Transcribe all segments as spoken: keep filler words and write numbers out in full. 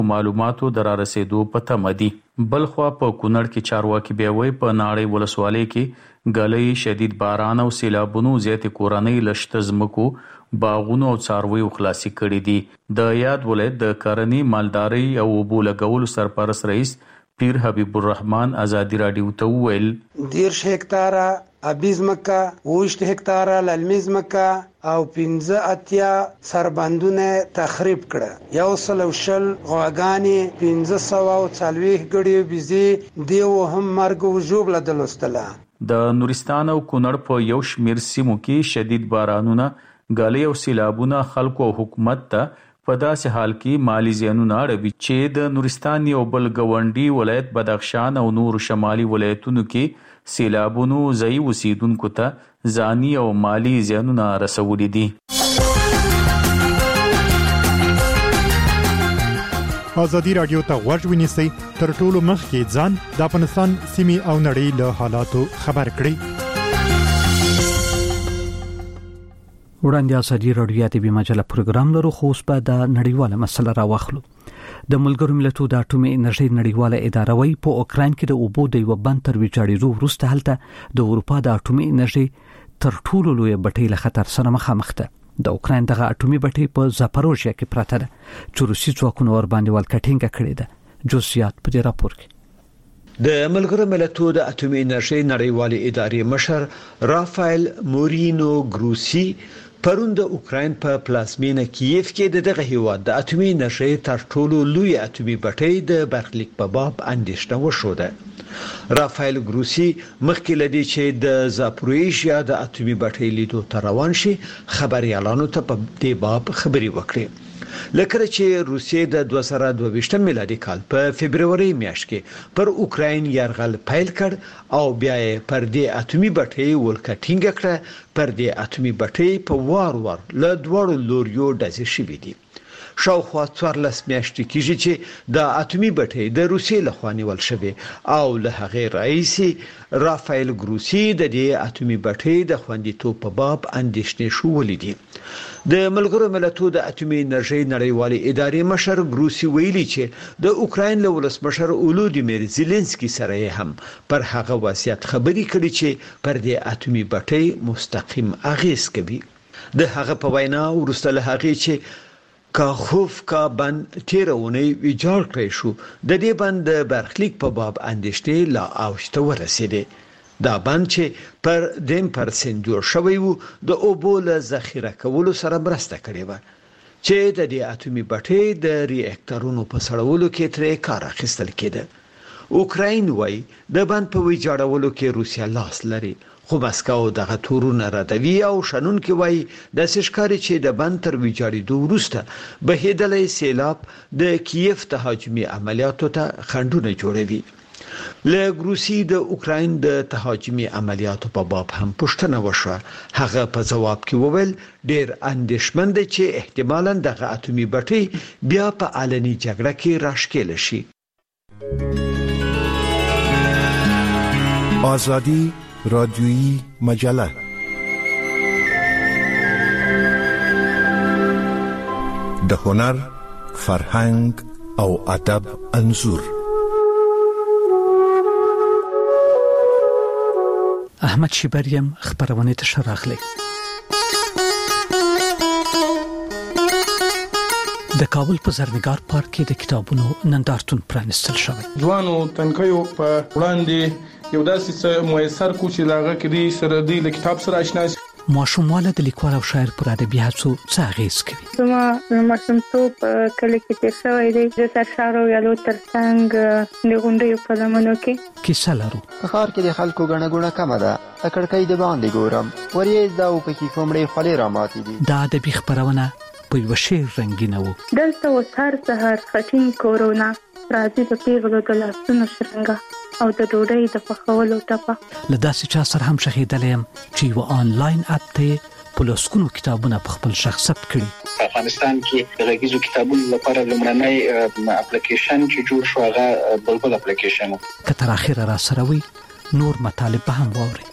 معلوماتو در رسیدو په تمه دي. بلخوا په کونړ کې چارواکي بیا وایي په ناړۍ ولسوالۍ کې ګلۍ، شدید باران او سیلابونو زیاتې کورنۍ له شته ځمکو، باغونو او څارویو خلاصي کړي دي. د یاد ولایت د کرنې، مالدارۍ او اوبو لګولو سرپرست رئیس پیر حبیب الرحمن ازادي راډیو ته وویل دیرش هکتاره ابي ځمکه، اوویشت هکتاره للمي ځمکه او پنځه اتیا سربندونه تخریب کړه. یو سل او شل غواګانې، پنځه سوه او څلوېښت ګړي بزې دیو هم مرګ او ژوبله درلوستله. د نورستان او کونړ په یو شمېر سیمو کې شدید بارانونه، ګالۍ او سیلابونه خلکو او حکومت ته په داسې حال کې مالی زیانونه اړوي چې د نورستان یو بل ګاونډي ولایت بدخشان او نور شمالي ولایتونو کې سیلابونو ځایي اوسیدونکو ته ځاني او مالی زیانونه رسولي دي. ازادي راډیو ته غوږ ونیسئ، تر ټولو مخکې ځان د افغانستان سیمې او نړۍ له حالاتو خبر کړئ. وړاندې ازادي راډیو د بي مجله پروګرام لرو، خو اوس به د نړیواله مسله راوخلو. د ملګرو ملتونو د اټومي انرژي نړیواله اداره وايي په اوکرين کې د اوبو د یو بند تر ویجاړېدو وروسته هلته د اروپا د اټومي انرژي تر ټولو لوی بټۍ له خطر سره مخامخ ده. د اوکرين دغه اټومي بټۍ په زاپاروژیا کې پراته ده چې روسي ځواکونو ور باندې ولکټینګه کړې ده. جزئیات په دې راپور کې. د ملګرو ملتونو د اټومي انرژي نړیوالې ادارې مشر رافایل مورینو ګروسی پرون د اوکرين په پلازمینه کیف کې د دغه هیواد د اټومي انرژي تر ټولو لوی اټومي بټۍ د برخلیک په باب اندېښنه وشوده. رافایل ګروسی مخکې لدی چې د زاپاروژیا د اټومي بټۍ لیدو ته روان شي خبريالانو ته په دې باب خبري وکړي. لکه چې روسیې د دوه زره دوه ویشتم میلادي کال په فبرवरी میاشت کې پر اوکرين يرغل پیل کړ او بیا یې پر دې اټومي بټۍ ولکټینګ کړه. پر دې اټومي بټۍ په وار وار له دوړو لوريو ډزې شوې دي. شاوخوا څوارلس میاشتې کېږي چې د اټومي بټۍ د روسیې لخوا نیول شوې او له هغې راهیسې رافایل ګروسی د دې اټومي بټۍ د خوندیتوب په باب اندېښنې شولې دي. د ملګرو ملتونو د اټومي انرژي نړیوالې ادارې مشر ګروسی ویلي چې د اوکرين له ولسمشر اولودیمیر زيلنسکي سره هم پر هغه وضعیت خبري کړي چې پر دې اټومي بټۍ مستقیم اغیز کوي. د هغه په وینا ورسته له هغه چې کاخوفکا بند تیرونی ویجاړ کړی شو، د دې بند د برخلیک په باب اندېښنې لا اوجته ورسېده. دا بند چې پر دیم پرسنټ جوړ شوی وو د اوبو له ذخیره کولو سره مرسته کړې و چې د دې اټومي بټۍ د ریاکټورونو په سړولو کې ترې کار اخیستل کېده. اوکرين وايي د بند په ویجاړولو کې روسیا لاس لري، خو مسکو دغه تورونه ردوي او شنن کې وايي د سشکاري چې د بند تر ویجاړېدو وروسته بهیدلې سیلاب د کیف تهاجمي عملیاتو ته خنډونه جوړوي. له روسي د اوکرين د تهاجمي عملیاتو په باب هم پوښتنه وشوه. هغه په جواب کې وویل ډېر اندېښمن دي چې احتمالاً دغه اټومي بټۍ بیا په علني جګړه کې راښکېل شي. آزادی رادیویی مجله د هنر، فرهنګ او ادب انځور. احمد شیبریم خبرونه ته شراغلی. د کابل په زرنګار پارک کې د کتابونو نندارتون پرانستل شوی. ځوانو تنکیو په وړاندې یو داسې څه موثر کو چې لاغه کې سره دی له کتاب سره آشنا شي. ماشومواله د لیکوال او شاعر پر ادبي هڅو څه اغیز کوي؟ زما ماشومتوب کله کې تیر شوی دی د سرشارو یالو ترڅنګ د غونډیو په لمنو کې کیسه لرو. په ښار کې د خلکو ګڼه ګوڼه کمه ده، د کړکۍ د باندې ګورم ورې دا او پکې کومړې خولې را ماتې دي. دا ادبي خبرونه په یو شعر رنگینه وو. دلته وسهار سهار خټین کورونا راځي په پیغلو د لاسونو شرنګا او د ډوډۍ د پخولو ټپه. له داسې چا سره هم شهیدلیم چې یو آنلاین اپ ته په لوسکونو کتابونه په خپل شخص ثبت کړي. په افغانستان کې د غږیزو کتابونو لپاره لومړنی اپلیکیشن چې جوړ شو هغه بلبل اپلیکیشن. که تر اخره را سره وي نور مطالب به هم واوري.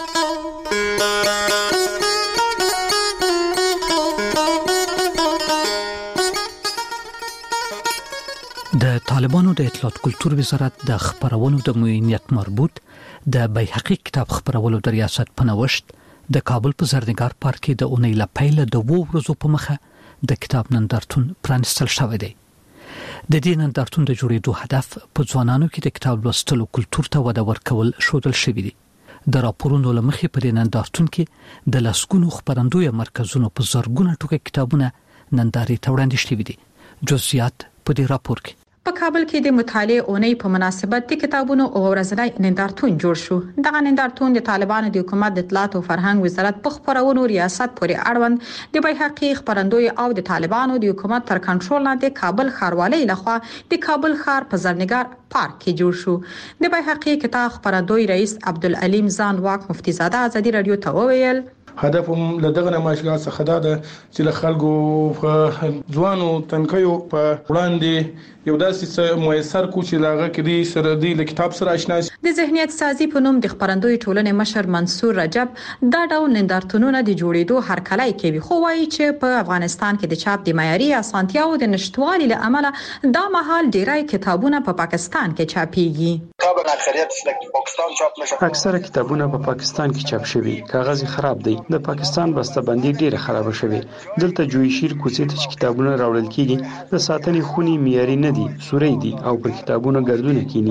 د طالبانو د اطلاعات کلتور وزارت د خبرونو د معینیت مربوط د بیحقی کتاب خبرولو د ریاست په نوښت د کابل په زرنګار پارک کې د اونۍ لپاره د وو ورځو په مخه د کتاب نندارتون پرانستل شوی دی. د دې نندارتون د جوړېدو هدف په ځوانانو کې د کتاب لوستلو کلتور ته وده ورکول شودل شوی دی. د راپورونو لمخې په دې نندارتون کې د لاسګونو خبرندوی مرکزونو په زرګونه ټوکې کتابونه نندارې ته وړاندې شوي دي. جزئیات په دې راپور کې. په کابل کې د مطالعې اونۍ په مناسبت د کتابونو او ورځنی نندارتون جوړ شو. دغه نندارتون د طالبانو د حکومت د اطلاعات او فرهنګ وزارت په خبرونو ریاست پورې اړوند د بیحقی خبرندوی او د طالبانو د حکومت تر کنټرول لاندې کابل ښاروالۍ لخوا د کابل ښار په زرنګار پارک کې جوړ شو. د بیحقی کتاب خبرندوی رئیس عبدالعلیم ځانواک مفتی زاده ازادي رادیو ته وویل هدف هم لدغه نمایشګاه څخه دا ده چې له خلکو ځوانو تنکیو په وړاندې یو داسې څه موثر کو چې لاغه کې سره دی له کتاب سره آشنا شي. د ذهنیت سازي په نوم د خبرندوی ټولنې مشر منصور رجب دا ډول نندارتونونه د جوړېدو هرکلی کوي، خو وایي چې په افغانستان کې د چاپ د معیاري اسانتیاو د نشټوالي له امله دا مهال ډیری کتابونه په پاکستان کې چاپیږي. کتاب اکثریت د پاکستان چاپ نشي. اکثره کتابونه په پاکستان کې چاپ شوي، کاغذ خراب دی. د پاکستان بسته‌بندي ډیره خراب شوه. دلته جویشیر کوڅې ته کتابونه راوړل کیږي د ساتنې خونی معیاري نه دي، سوري دي او پر کتابونو ګردونه کینی.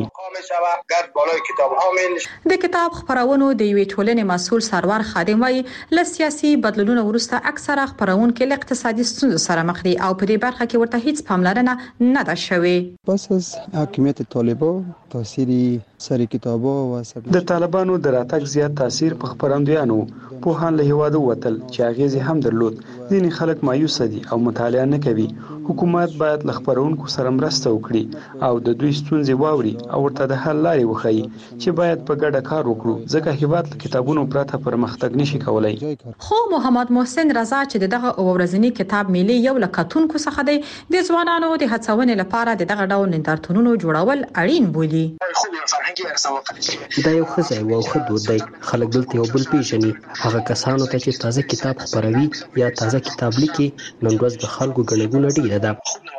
د کتاب خبرونو د یوې ټولنې مسؤل سرور خادم وایي له سیاسي بدلونونو وروسته اکثره خبرونکو له اقتصادي ستونزو سره مخ دي او په دې برخه کې ورته هیڅ پاملرنه نه ده شوې. پس از حاکمیت طالبان تاثیر سری کتابو و د طالبانو د راتګ زیات تاثیر په خبرندویانو په هان له هواده وتل چې اغیزه هم درلود. ځینې خلک مایوس دي او مطالعه نه کوي. حکومت باید له خبرونکو سره مرسته وکړي او د دوی ستونزې واوري او ورته د حل لارې وښيي چې باید په ګډه کار وکړو ځکه هیواد له کتابونو پرته پرمختګ نشي کولای. خو محمد محسن رضا چې دغه ورځنی کتاب میلې یو لکاتونکو څخه دی د ځوانانو د هڅونې لپاره دغه ډول نندارتونونو جوړول اړین بولي. دا یو ښه ځای او ښه دود دی. خلک دلته یو بل پیژني. هغه کسانو ته چې تازه کتاب خپروي یا تازه کتاب لیکي نن ورځ د خلکو ګڼګونه ډیره ده.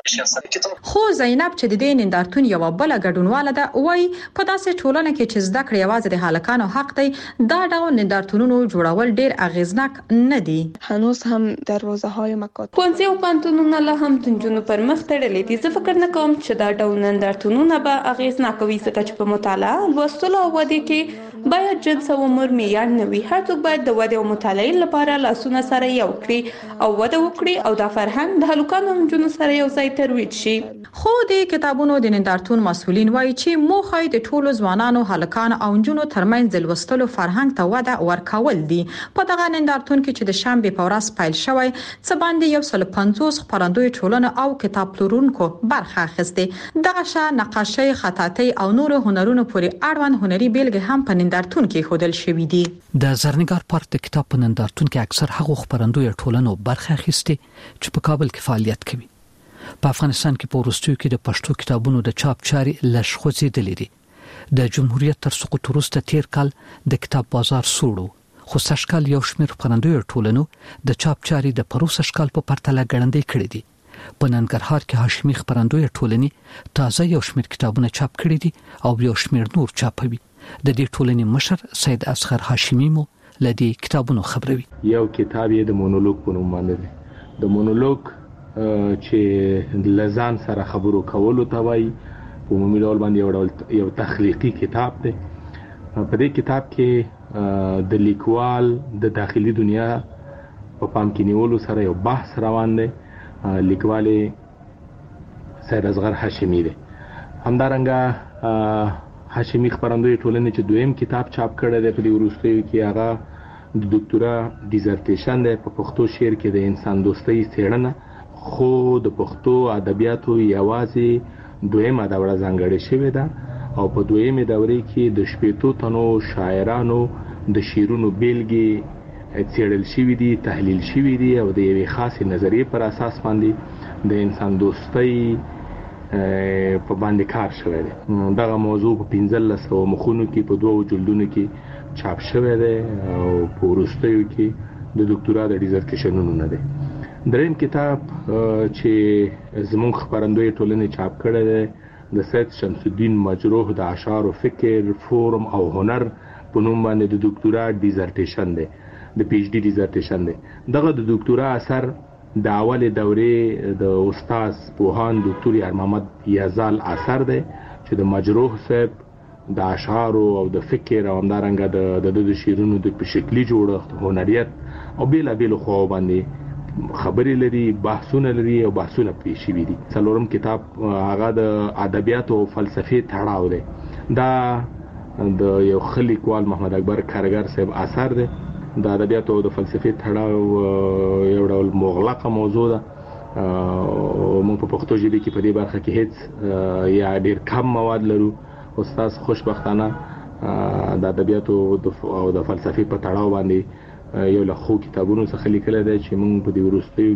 خو زینب چې د دې نندارتون یو بل ګډونواله ده وایي په داسې ټولنه کې چې زده کړې یوازې د هلکانو حق دی دا ډول نندارتونونو جوړول ډیر اغیزناک نه دي. هنوز هم دروازه های مکاتب پونځه او پانتونونه له هم تنجونو پر مخ تړلې دي. زه فکر نه کوم چې دا ډول نندارتونونه به اغیزناک وي ځکه چې په مطالعه لوستلو او ودې کې باید جنس او عمر معیار نه وي. هر څوک باید د ودې او مطالعې لپاره لاسونه سره یو کړي او وده وکړي او دا فرهنګ د هلکانو او نجونو سره یو ځای ترویج شي. خو د کتابونو د نندارتون مسؤلین وایي چې موخه د ټولو ځوانانو هلکانو او نجونو ترمنځ د لوستلو فرهنګ ته وده ورکول دي. په دغه نندارتون کې چې د شنبه په ورځ پیل شوی څه باندې یو سل پنځوس خبرندوی ټولنه او کتاب پلورونکو برخه اخیسته. دغه شا نقاشي، خطاطي او نور هنرونو پورې اړوند هنري بیلګې هم په نندارتون کې خودل شوې دي. د زرنګار پارک د کتاب په نندارتون کې اکثر هغه خبرندوی ټولنو برخه اخیسته چې په کابل کې فعالیت کوي. په افغانستان کې په وروستیو کې د پښتو کتابونو د چاپ چارې لږخوځېدلې دي. د جمهوریت تر سقوط وروسته تیر کال د کتاب بازار سوړو، خو سږکال یو شمېر خبرندوی ټولنو د چاپ چارې د پروسه شکال په پرتله ګړندۍ کړې دي. په ننګرهار کې هاشمي خبرندوی ټولنې تازه یو شمېر کتابونه چاپ کړي دي او یو شمېر نور چاپوي. د دې ټولنې مشر سید اصغر هاشمي مو لدی کتابونو خبروي. یو کتاب یې د مونولوګ په نوم باندې د مونولوګ چې لزان سره خبرو کولو ته وایي په عمومي ډول باندې یو ډول یو تخلیقي کتاب دی. په دې کتاب کې د لیکوال د داخلي دنیا په پام کې نیولو سره یو بحث روان دی. لیکوال سید اصغر هاشمي دی. همدارنګه هاشمي خبرندوی ټولنې چې دویم کتاب چاپ کړی دی په دې وروستیو کې هغه د ډاکټورا ډیزرټیشن دی په پښتو شعر کې د انسان دوستۍ څېړنه. خو د پښتو ادبیاتو یوازې دویمه دوره ځانګړې شوې ده او په دویمه دوره کې د شپېتو تنو شاعرانو د شعرونو بیلګې څېړل شوي دي، تحلیل شوي دي او د یوې خاصې نظریې پر اساس باندې د انسان دوستۍ په باندې کار شوی دی. دغه موضوع په پنځلس سوه مخونو کې په دوو جلدونو کې چاپ شوی دی او په وروستیو کې د ډاکټورا د ډیزرټیشنونو نه دی. دریم کتاب چې زموږ خبرندوی ټولنې چاپ کړی دی د سید شمس الدین مجروح د اشعار او فکر فورم او هنر په نوم باندې د ډاکټورا ډیزرټیشن دی، د پی ایچ ډي ډیزرټیشن دی. دغه د ډاکټورا اثر د اول دورې د استاد پوهان ډاکټر یار محمد یزال اثر دی چې د مجروح صاحب د اشعار او د فکر او همدارنګه د د د شیرونو د شکلی جوړښت، هنریت او بیل بیل خو باندې خبرې لري، بحثونه لري او بحثونه پرې شوي دي. څلورم کتاب هغه د ادبیات او فلسفې تړاو دی. دا د یو خلیقوال محمد اکبر کارګر صاحب اثر دی. د ادبیات او د فلسفې تړاو یو ډول مغلقه موضوع ده. موږ په پښتو ژبه کې په دې برخه کې هیڅ یا ډیر کم مواد لرو. استاد خوشبختانه د ادبیات او د فلسفې په تړاو باندې یو له خو کتابونو څخه لیکل دی چې موږ په دې وروستیو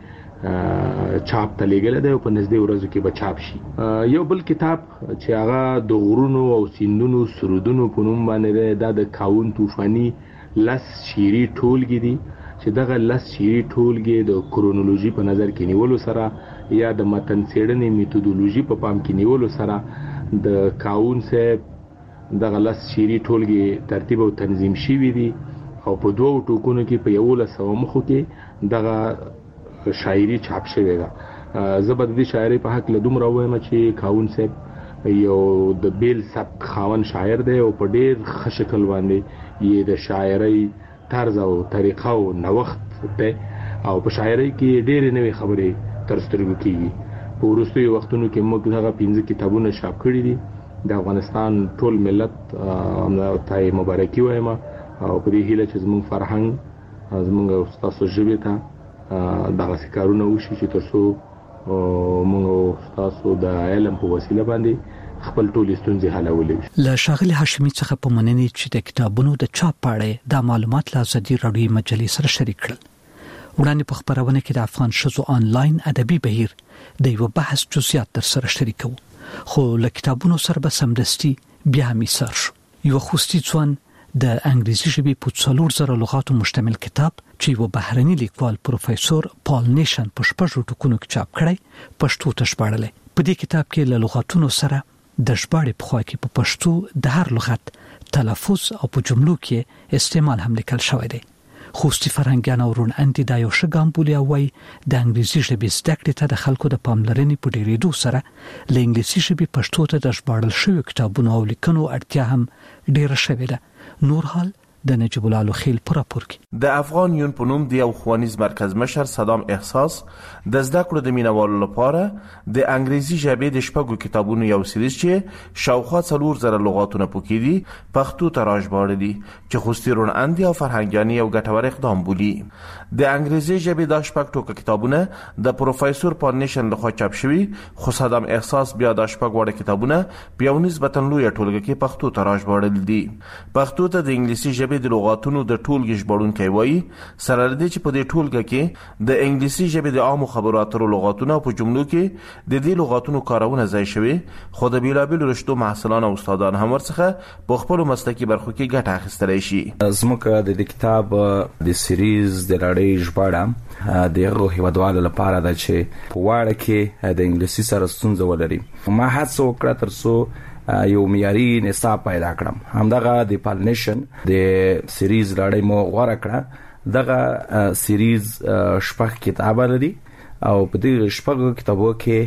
کې چاپ ته لیږل دی او په نږدې ورځو کې به چاپ شي. یو بل کتاب چې هغه د غرونو او سیندونو سرودونو په نوم باندې دی، دا د کاون طوفاني لس شعري ټولګې دي چې دغه لس شعري ټولګې د کرونولوژي په نظر کې نیولو سره یا د متن څېړنې میتودولوژي په پام کې نیولو سره د کاون صاحب دغه لس شعري ټولګې ترتیب او تنظیم شوي دي او په دوو ټوکونو کې په یولس سوه مخو کې دغه شاعري چاپ شوې ده. زه به د دې شاعرۍ په هکله دومره ووایم چې کاون صاحب یو د بیل سبک خاوند شاعر دی او په ډېر ښه شکل باندې یې د شاعرۍ طرز او طریقه او نوښت دی او په شاعرۍ کې ډېرې نوې خبرې تر سترګو کېږي. په وروستیو وختونو کې موږ هغه پنځه کتابونه چاپ کړي دي. د افغانستان ټول ملت ته مبارکي وایم او په دې هیله چې زموږ فرهنګ زموږ ستاسو ژبې ته دغسې کارونه وشي چې تر څو موږ ستاسو د علم په وسیله باندې خپل ټولې ستونزې حلولی شي. له ښاغلي هاشمي څخه په مننې چې د کتابونو د چاپ په اړه دا معلومات له ازادي راډیو مجلې سره شریک کړل. وړاندې په خبرونه کې د افغان ښځو آنلاین ادبي بهیر د یو بحث جزئیات در سره شریکو، خو له کتابونو سره به سمدستي بیا هم ایثار شو. یو خوستي ځوان د انګریزي ژبې په څلور زره لغاتو مشتمل کتاب چې یو بهرني لیکوال پروفیسور پال نیشن په شپږو ټکونو کې چاپ کړی پښتو ته ژباړلی. په دې کتاب کې له لغاتونو سره د ژباړې په خوا کې په پښتو د هر لغت تلفظ او په جملو کې استعمال هم لیکل شوی دی. خوستي فرهنګیان او رون انټي دا یو ښه ګام بولي او وایي د انګریزي ژبې زده کړې ته د خلکو د پاملرنې په ډېرېدو سره له انګلیسي ژبې پښتو ته د ژباړل شویو کتابونو او لیکنو اړتیا هم ډېره شوې ده. نور حال د نجیب الله لوخیل پر راپور کې د افغان یون په نوم د یو ښوونیز مرکز مشر صدام احساس د زده کړو د مینوالو لپاره د انګریزي ژبې د شپږو کتابونو یو سریز چې شاوخوا څلور زره لغاتونه پکې دي پښتو ته راژباړلي دي چې خوستي رون اندي او فرهنګیاني یو ګټور اقدام بولي. د انګریزي ژبې د شپږ ټوکه کتابونه د پروفیسور پال نیشن لخوا چاپ شوي، خو صدام احساس بیا د شپږ وړه کتابونه په یو نسبتا لویه ټولګه کې پښتو ته راژباړلي دي. پښتو ته د انګلیسي ژبې د لغاتونو د ټولګې ژباړونکی وایي سره لري چې په دې ټولګه کې د انګلیسي ژبې د عامو خبرو اترو لغاتونه په جملو کې د دې لغاتونو کارونه ځای شوي، خو د بیلابیلو رشتو محصلان او استادان هم ورڅخه په خپلو مسلکي برخو کې ګټه اخیستلی شي. زموږ د دې کتاب د سیریز د لړۍ ژباړه د هغو هیوادوالو لپاره ده چې په واړه کې د انګلیسي سره ستونزه ولري. ما هڅه وکړه تر څو یو معیاري نصاب پیدا کړم. همدغه د پال نیشن د سیریز لړۍ مو غوړه کړه. دغه سیریز شپږ کتابه لري او په دې شپږو کتابو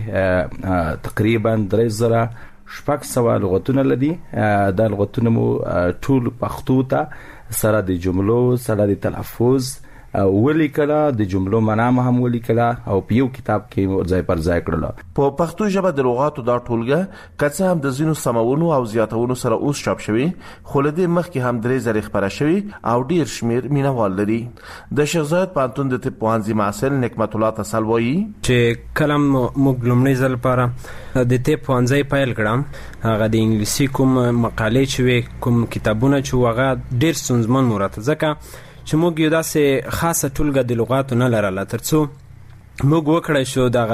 کې تقریبا درې زره شپږ سوه لغتونه لري. دا لغتونه مو ټول پښتو ته سره د جملو سره د تلفظ ولیکله، د جملو معنا هم ولیکله او په یو کتاب کې ځای پر ځای کړل. په پښتو ژبه د لغاتو دا ټولګه کڅه هم د ځینو سمونو او زیاتونو سره اوس چاپ شوی، خو له دې مخکې هم درې زره خبره شوی او ډیر شمیر مینوال لري. د شیخ زاید پانتون د طب پوهنځي محصل نعمت الله تسل وایي چې کلم موږ لومړی ځل لپاره د طب پوهنځي پیل کړم، هغه د انګلیسي کوم مقالې چې کوم کتابونه چې هغه ډیر ستونزمن مرته ځکه چې موږ یو داسې خاصه ټولګه د لغاتو نه لرله، تر څو موږ وکړای شو دغه د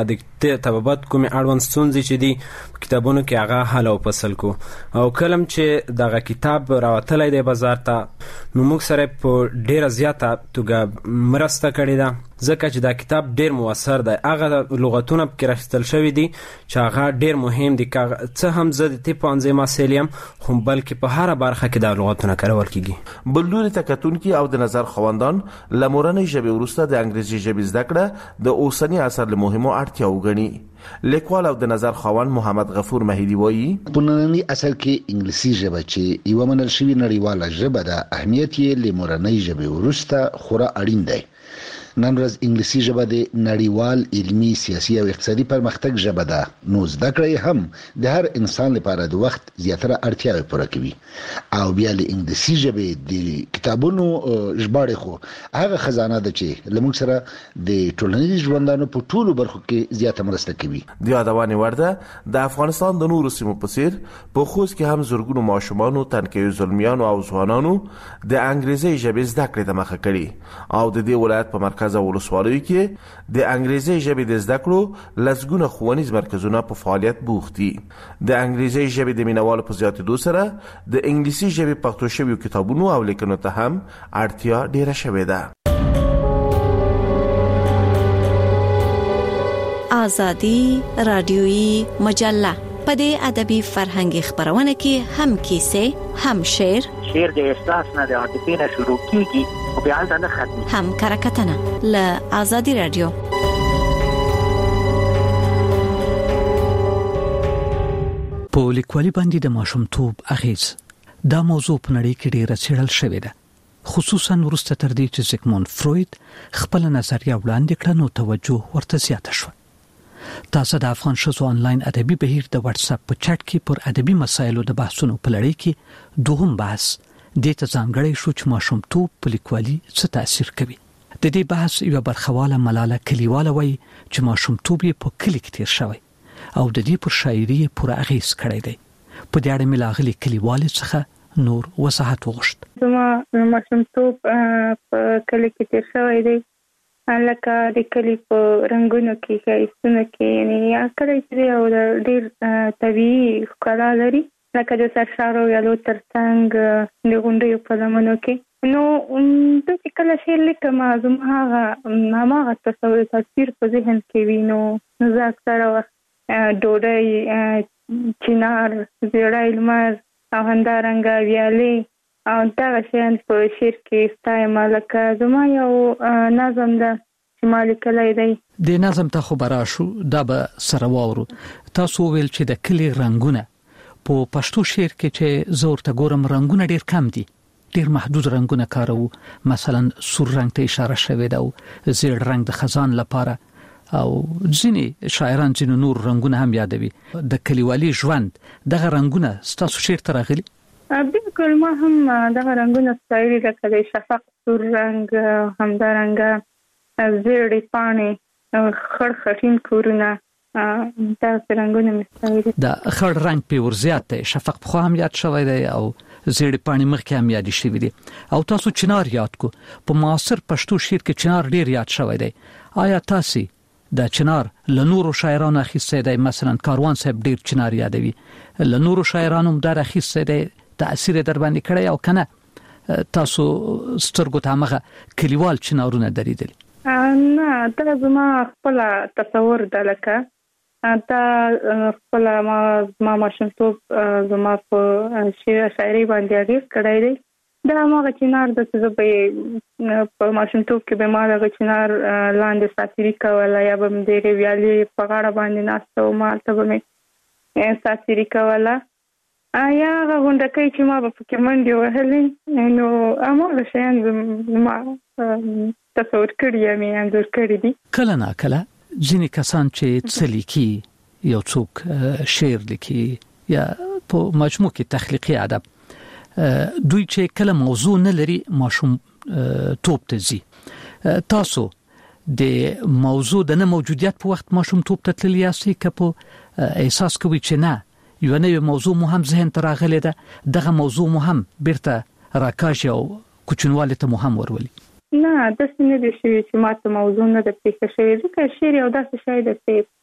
تبابت کوم اړوند ستونزې چې دي کتابونو کې هغه حل او فصل کو او کلم چې دغه کتاب راوتلی دی بازار ته نو موږ سره په ډیره زیاته توګه مرسته کړې ده ځکه چې دا کتاب ډیر موثر دی. هغه لغتونه پکې راخیستل شوي دي چې هغه ډیر مهم دي. څه هم زه د طب پوهنځي محصل یم خو بلکې په هره برخه کې دا لغتونه کارول کیږي. بل لوري ته کتونکي او د نظر خوندان له مورنۍ ژبې وروسته د انګریزي ژبې زده کړه د اوسني عصر له مهمو اړتیاوو ګڼي. لیکوال او د نظر خوند محمد غفور مهیدی وایي په ننني عصر کې انګلیسي ژبه چې یوه منل شوې نړیواله ژبه ده اهمیت یې له مورنۍ ژبې وروسته خورا اړین دی. نن ورځ انګلیسي ژبه د نړیوال علمي سیاسي او اقتصادي پرمختګ ژبه ده نو زده کړه هم د هر انسان لپاره د وخت زیاتره اړتیاوې پوره کوي او بیا له انګلیسي ژبې د کتابونو ژباړې خو هغه خزانه ده چې لمونږ سره د ټولنیز ژوندانو په ټولو برخو کې زیاته مرسته کوي. د یادونې وړ ده د افغانستان د نورو سیمو په څیر په خوست کې هم زرګونو ماشومانو تنکیو زلمیانو او ځوانانو د انګریزي ژبې زده کړې ته مخه کړې او د دې ولایت په مرکز او ولسوالیو کې د انګریزي ژبې د زده کړو لسګونه ښوونیز مرکزونه په فعالیت بوخت دي. د انګریزي ژبې د مینوالو په زیاتېدو سره د انګلیسي ژبې پښتو شویو کتابونو او لیکنو ته هم اړتیا ډیره شوې ده. آزادی رادیویی مجله په دې ادبي فرهنګي خبرونه کې هم کیسې هم شعر شعر د احساس نه د عاطفې نه شروع کیږي او بیا ځنه ختمي هم کرکټنه ل آزادی رادیو. په لیکوالي باندې د ماشومتوب اغیز دا موضوع په نړۍ کې ډیره څېړل شوې ده خصوصا وروسته تر دې چې زیګموند فروید خپل نظریه وړاندې کړه نو توجه ورته زیاته شوه. تاسو د افغان شوزو انلاین ادبي بهیر د واتس اپ په چټ کې پر ادبي مسایلو د بحثونو په لړۍ کې دوهم بحث د ته ځانګړی شو چې ماشومتوب په لیکوالي څه تاثیر کوي. د دې بحث یو برخواله ملاله کلیواله وایي چې ماشومتوب یې په کلی کې تیر شوی او د دې پر شاعري پوره اغیز کړی دی. په دې اړه ملاغلي کلیواله څخه نور وضاحت وغوښت. زما ماشومتوب په کلی کې تیر شوی دی لکه د کلی په رنگونو کې ښایستونه کې یعنی یا کلی چې او د ډیر طبیعي ښکلا لري لکه د سرشارو یالو ترڅنګ د غونډیو په لمنو کې نو د چې کله شعر لیکم زما هغه هماغه تصور تصویر په ذهن کې وي نو زه اکثره وخت ډوډۍ چنار زیړی لمر او همدارنګه ویالې او دا شیان په شعر کې ستایم لکه زما یو نظم ده چې ما لیکلی دی. د نظم ته خبره شو دا به سره واورو. تاسو ویل چې د کلی رنگونه په پښتو شعر کې چې زور ته ګورم رنگونه ډیر کم دي ډیر محدود رنگونه کارو مثلا سور رنگ ته اشاره شوې ده او زیړ رنگ د خزان لپاره او ځینې شاعران ځینې نور رنگونه هم یادوي. د کلیوالي ژوند دغه رنگونه ستاسو شعر ته راغلي؟ بالکل ما هم دغه رنگونه ستایلي لکه د شفق سور رنگ همدارنګه زیړې پاڼې خړ خټین کورونه دا رنگونه مستایلي. د خړ رنگ په ورزيات دی شفق په هم یاد شوی دی او زیړې پاڼې مخکې هم یاد شوی دي او تاسو چنار یاد کو په معاصر پښتو شعر کې چنار ډیر یاد شوی دی. آیا تاسو د چنار له نورو شاعرانو اخیسته دی مثلا کاروان صاحب ډیر چنار یادوي له نورو شاعرانو هم در اخیسته دی تاثیر در باندې کړی او کنه تاسو سترګو ته هغه کلیوال چنارونه دریدل؟ نه دا زما خپل تصور د لکه دا خپل ما ما ماشومتوب زما په شعر شاعري باندې اغیز کړی دی. دا ما چنار د څه په په ماشومتوب کې به ما د چنار لاندې ساتيري کوله یا به د ویالې په غاړه باندې ناست او ما ته به مې ساتيري کوله آیا غونډکې چې ما په کې منډي وهلې نو امر شيان ما تصور کړی مې انځور کړی دي. کله نا کله ځینې کسان چې څه لیکي یو څوک شعر لیکي یا په مجموع کې تخلیقي ادب دوی چې کله موضوع نه لري ماشوم توپ ته ځي. تاسو د موضوع د نه موجودیت په وخت ماشوم توپ ته تللی یاستئ که په احساس کوي چې نه یو نوې موضوع مو هم ذهن ته راغلی ده دغه موضوع مو هم بیرته راکاږي او کوچنوالي ته مو هم ورولي؟ نه داسې نه دي شوي چې ما ته موضوع نه ده پېښه شوې ځکه شعر یو داسې شی ده چې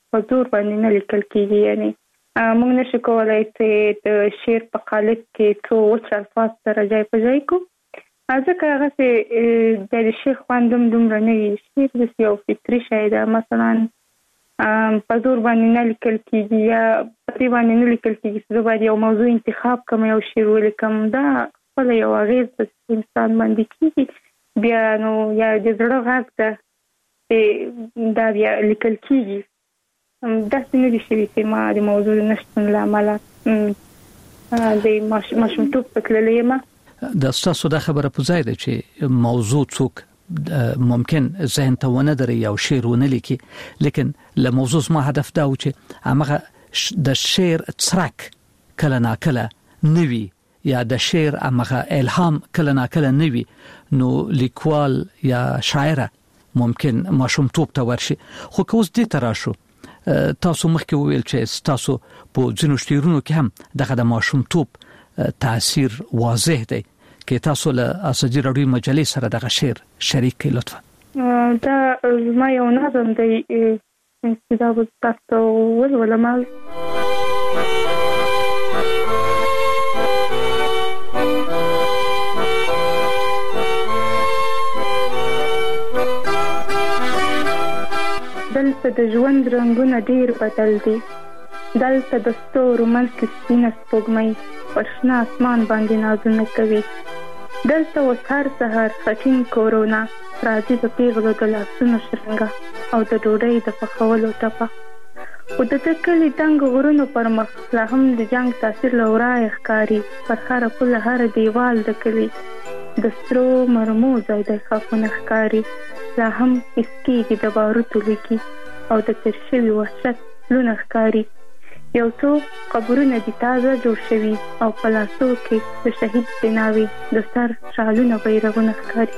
په زور باندې نه لیکل کیږي. یعنی موږ نشو کولای چې د شعر په قالب کې څو وچ الفاظ سره ځای په ځای کو. ځکه هغه چې د شعر خوندم دومره نه وي. شعر د یو فطري شی ده، مثلا په زور باندې نه لیکل کیږي یا په دې باندې نه لیکل کیږي چې باید یو موضوع انتخاب کوم یو شعر ولیکم. دا خپل یو اغیز په انسان باندې کیږي، بیا نو یا د زړه غږ ده چې دا بیا لیکل کیږي. دا څنګه دي چې ما د موضوع نشټن لامل د ماشومتوب په کللې ما د تاسو د خبره په ځای ده چې موضوع څوک ممکن ذهن ته ونه دري او شعر ونه لیکي، لیکن له موضوع ما هدف دا و چې هغه د شعر څرک کله نا کله نوي یا د شعر هغه الهام کله نا کله نوي، نو لیکوال یا شاعره ممکن ماشومتوب ته ورشي. خو که اوس دې تراشو تاسو مخکې وویل چې تاسو په ځینو شعرونو کې هم دغه د ماشومتوب تاثیر واضح دی، کې تاسو له اسجی راډیو مجلې سره دغه شعر شریک کړئ لطفا. دا ما یو نظم دی چې دا به تاسو ولولم. دلته د ژوند رنگونه ډیر بدل دي، دلته د ستورو منځ کې سپینه سپوږمۍ پر شنه اسمان باندې نازونه کوي. دلته اوس هر سهار خټین کورونا راځي د پیغلو د لاسونو شرنګه او د ډوډۍ د پخولو ټپه. خو د دې کلي دنګ غرونو پر مخ لا هم د جنګ تاثیر له ورایه ښکاري. پر هره پوله هر دیوال د کلي د سترو مرمو ځای د خافونه ښکاري. لا هم اسکیږي د باروتو لیکي او د تیر شوي وحشت لونه ښکاري. یو څو قبرونه دي تازه جوړ شوي او په لاسو کې د شهید بناوي د سر شالونه بیرغونه ښکاري.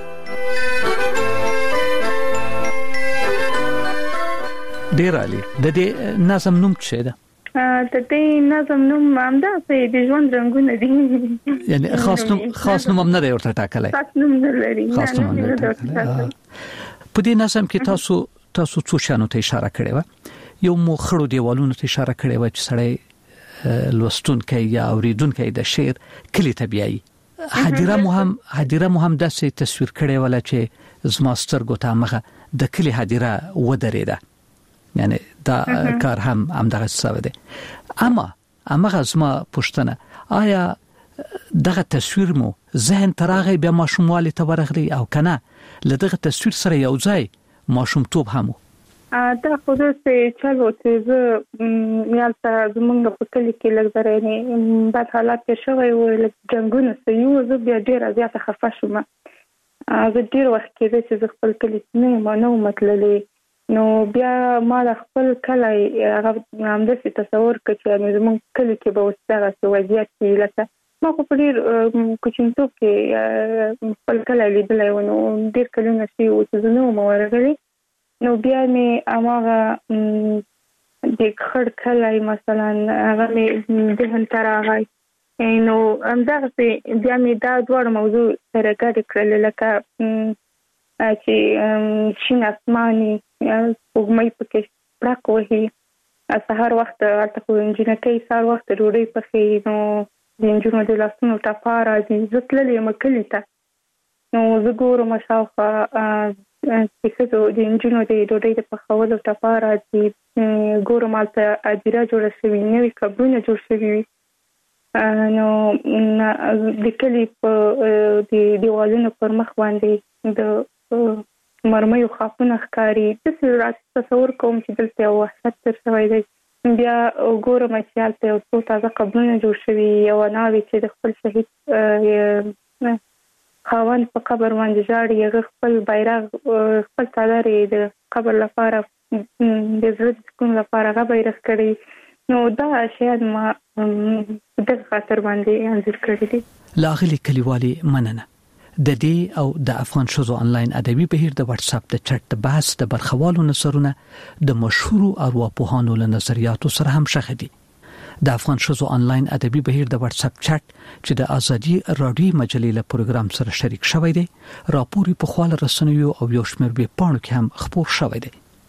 ډیر عالی. د دې نظم نوم څه ده؟ د دې نظم نوم همداسې د ژوند رنګونه دي. یعنی خاص نوم خاص نوم هم نه دی ورته ټاکلی؟ خاص نوم نه لري. خاص نوم نه لري. په دې نظم کې تاسو تاسو څو شانو ته اشاره کړې و. یو مو خړو دیوالونو ته اشاره کړې و چې سړی لوستونکی یا اوریدونکی د شعر کلی ته بیایي. حدیره مو هم حدیره مو هم داسې تصویر کړې ولا چې زما سترګو ته مخه د کلی حدیره ودرېده. یعنی دا کار هم همدغه څه دی. اما امغه زما پوښتنه، آیا دغه تصویر مو ذهن تراغه بیا ماشوموالی ته ورغلی او کنه لدغه تصویر سره یو ځای ماشومتوب هم؟ دا خو دې چلو چې زه یالته زمونږ په کلی کې لږ درې بد حالات کې شوی و، لږ جنګونه سوي، زه بیا ډېره زیاته خفه شوم. زه ډېر وخت کېده چې زه خپل کلي نه یم نه وم تللې. نو بیا ما د خپل کلی هغه همداسې تصور کړ چې زمونږ کلي کې به اوس دغسې وضعیت وي. لکه ما خو په ډېر کوچنیتوب کې خپل کلی لیدلی و، نو ډېر کلونه شوي وو چې زه نه وم ورغلې. نو بیا مې هماغه د خړ کلی مثلا هغه مې ذهن ته راغی. نو همدغسې بیا مې دا دواړه موضوع سره ګډې کړلې، لکه چې شین اسماني سپوږمۍ پکې پړق وهي، سهار وخت هلته خو نجونکۍ سهار وخت ډوډۍ پخوي، نو د نجونو د لاسونو ټپه راځي. زه تللې یم کلي ته، نو زه ګورم شاوخوا چې ښځو د نجونو د ډوډۍ د پخولو ټپه راځي. ګورم هلته هدیره جوړه شوې، نوي قبرونه جوړ شوي وي. نو د کلي په د دیوالونو پر مخ باندې د مرمیو خاپونه ښکاري. داسې راته تصور کوم چې دلته یو وحشت تیر شوی دی. بیا ګورم چې هلته یو څو تازه قبرونه جوړ شوي، یوه ناوې چې د خپل شهید خاوند په قبر باندې ژاړي، هغه خپل بیرغ خپل څادر یې د قبر لپاره د زړه د سکون لپاره هغه بیرغ کړی. نو دا شاید ما دغه خاطر باندې انځور کړی دي. لاغلي کلیوالي مننه. د دې او د افغان شوزو انلاین ادبي بهیر د واتس اپ د چټ د بحث د برخوالو نظرونه د مشهور ارواپوهانو له نظریاتو سره هم شخدي. د افغان شوزو انلاین ادبي بهیر د واتس اپ چټ چې د ازادي رادیو مجلې له پروګرام سره شریک شوی دی، راپوري په خواله رسنیو او یو شمېر به پاڼو کې هم خبر شوی دی.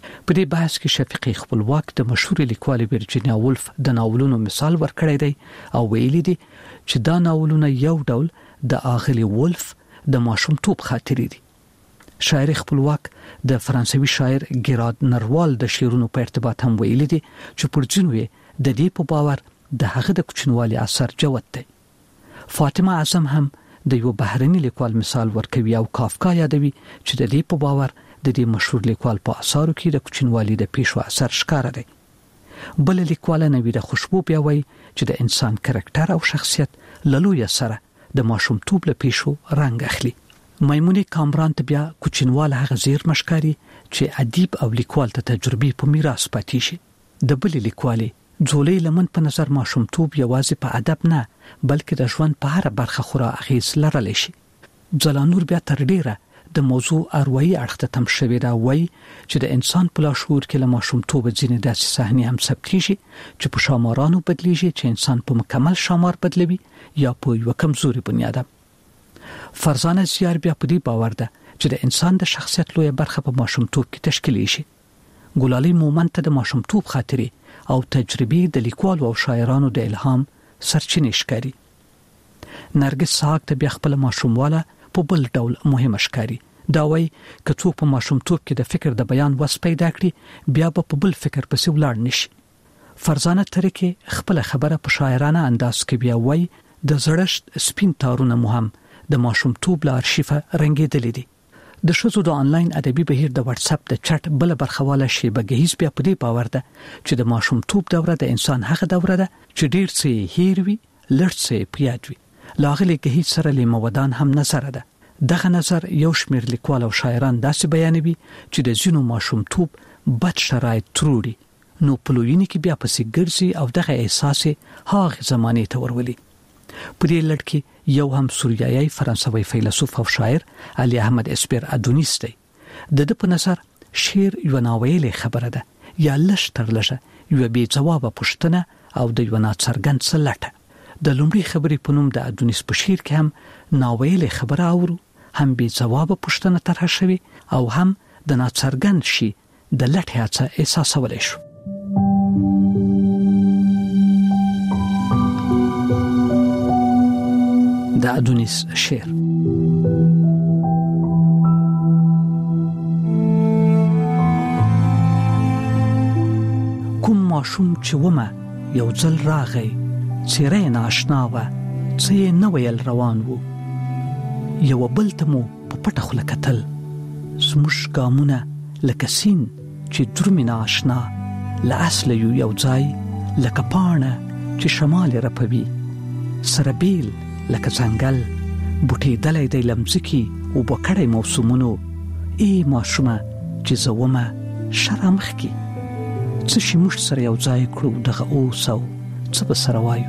په دې بحث کې شفیقي خپلواک د مشهور لیکوال ورجینیا وولف د ناولونو مثال ورکړی دی او ویلي دی چې دا ناولونه یو ډول د اغلی وولف د ماشومتوب خاطرې دي. شاعر خپلواک د فرانسوي شاعر ګیراد نروال د شعرونو په ارتباط هم ویلي دي چې پر ځینو د دې په باور د هغه د کوچنوالي اثر جوت دی. فاطمه اعظم هم د یو بهرني لیکوال مثال ورکوي او کافکا یادوي چې د دې په باور د دې مشهور لیکوال په اثارو کې د کوچنوالي د پیښو اثر ښکار دی. بل لیکوال نوی د خوشبو بیا وایي چې د انسان کریکټر او شخصیت للوی سره د ماشومتوب له پیښو رنګ اخلي. میمونې کامران ته بیا کوچنوال هغه زیر مشکاري چې ادیب او لیکوال ته تجربې په میراث پاتې شي. د بل لیکوالي ځولې لمن په نظر ماشومتوب یوازې په ادب نه بلکې د ژوند په هر برخه خورا اغیز لرلی شي. ځلانور بیا تر ډیره د موضوع اروایي اړخ ته تم شوی دا وایي چې د انسان په لاشعور کې له ماشومتوب ځینې داسې صحنې هم ثبتېږي چې په شامارانو بدلیږي چې انسان په مکمل شامار بدلوي یا په یو کمزوري بنیاد. فرزانه زیار بیا په دې باور ده چې د انسان د شخصیت لویه برخه په ماشومتوب کې تشکیل شي. ګلالي مومن ته د ماشومتوب خاطرې او تجربې د لیکوالو او شاعرانو د الهام سرچینې ښکاري. نرګس ساق ته بیا خپل ماشومواله په بل ډول مهمه ښکاري. دا وایي که څوک په ماشومتوب کې د فکر د بیان وس پیدا کړي بیا به په بل فکر پسې ولاړ نشي. فرزانه ترکه خپل خبره په شاعرانه انداز کې بیا وایي د زړښت سپین تارونه مهم د ماشومتوب له ارشیفه رنګېدلې دي. د ښځو د انلاین ادبي بهیر د واتس اپ د چټ بل برخواله شیبه گهیز بیا په دې باور ده چې د ماشومتوب دوره د انسان هغه دوره ده چې ډیر څه هیر وي لړ څه پیاد وي. لاغلی گهیز سره لیمودان هم نظر ده. دغه نظر یو شمیر لیکوال او شاعران داسې بیانوي چې د ځینو ماشومتوب بد شرایط تروړي نو پلوینی کې بیا پسې ګرځي او دغه احساس هغه زمانه ته ورولي. په دې لړ کې یو هم سوریایي فرانسوي فیلسوف او شاعر علي احمد اسپیر ادونیس دی. د د په نظر شعر یو ناویلې خبره ده یا لږ تر لږه یو بې ځوابه پوښتنه او د یو ناڅرګند څه لټه. د لومړي خبرې په نوم د ادونیس په شعر کې هم ناویلې خبره اورو، هم بې ځوابه پوښتنه طرحه شوې او هم د ناڅرګند شي د لټې هڅه احساسولی شو. د ادونیس شعر کوم ماشوم چې ومه یو ځل راغی څیره ناشنا وه څه یې نه ویل روان وو یو بل ته مو په پټه خوله کتل زموږ ګامونه لکه سیند چې درومي ناشنا له اصله یو یو ځای لکه پاڼه چې شمال رپوي سره بیل لکه ځنګل بوټېدلی دی له مځکې اوبه کړی موسمونو ای ماشومه چې زه ومه شه رامخکې څه شي موږ سره یو ځای کړو دغه اوس او څه به سره وایو.